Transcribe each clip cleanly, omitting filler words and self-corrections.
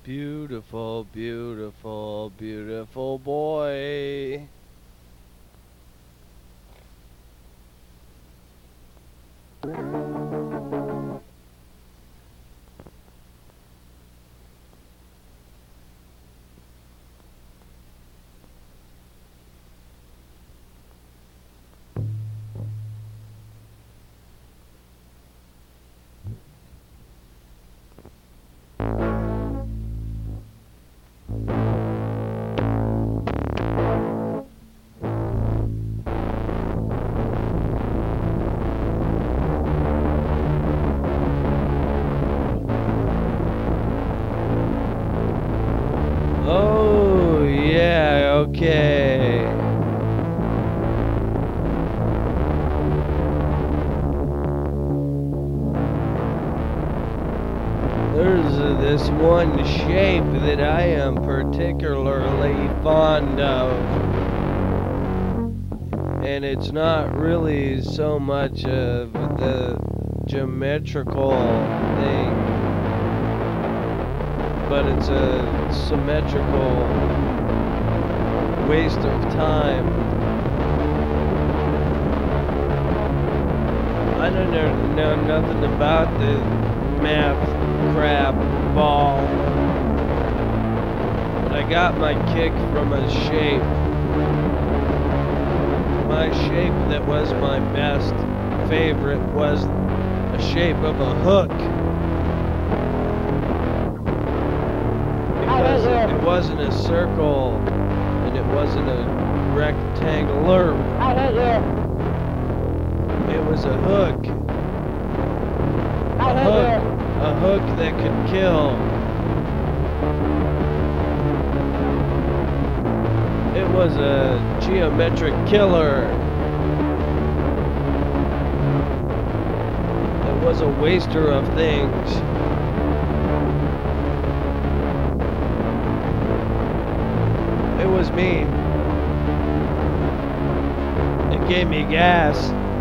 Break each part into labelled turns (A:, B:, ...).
A: Beautiful, beautiful, beautiful boy. Oh, yeah, okay. There's this one shape that I am particularly fond of. And it's not really so much of the geometrical thing, but it's a symmetrical waste of time. I don't know nothing about the math crap ball, but I got my kick from a shape. My shape that was my best favorite was a shape of a hook. Because it wasn't a circle and it wasn't a rectangular. It was a hook. A hook that could kill. It was a geometric killer. It was a waster of things. It was mean. It gave me gas.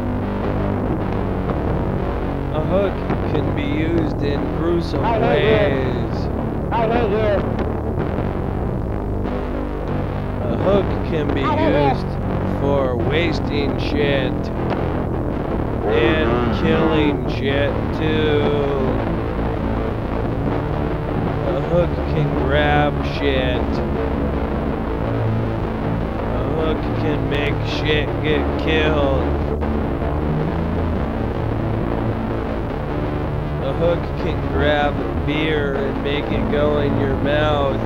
A: A hook can be used in gruesome ways. A hook can be used for wasting shit and killing shit too. A hook can grab shit. A hook can make shit get killed. A hook can grab beer and make it go in your mouth.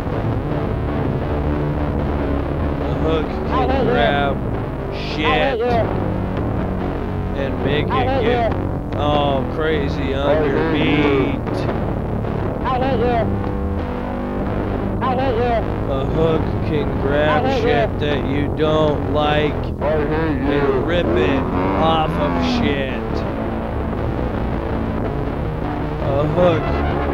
A: A hook can grab shit and make it get all crazy on your beat. A hook can grab shit that you don't like and rip it off of shit. A hook.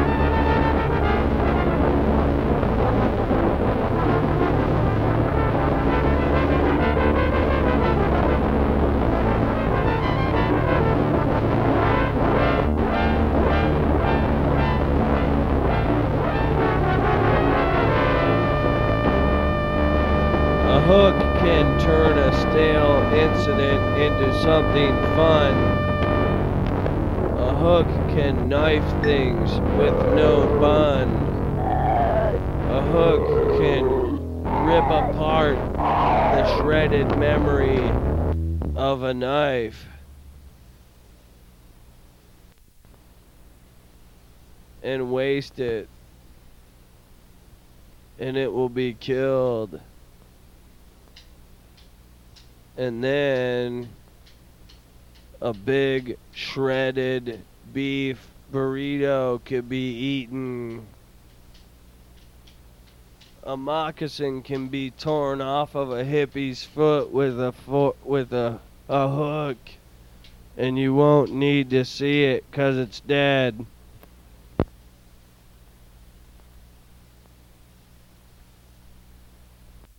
A: A hook can turn a stale incident into something fun. A hook can knife things with no bun. A hook can rip apart the shredded memory of a knife and waste it, and it will be killed. And then a big shredded beef burrito could be eaten. A moccasin can be torn off of a hippie's foot with a hook, and you won't need to see it 'cause it's dead.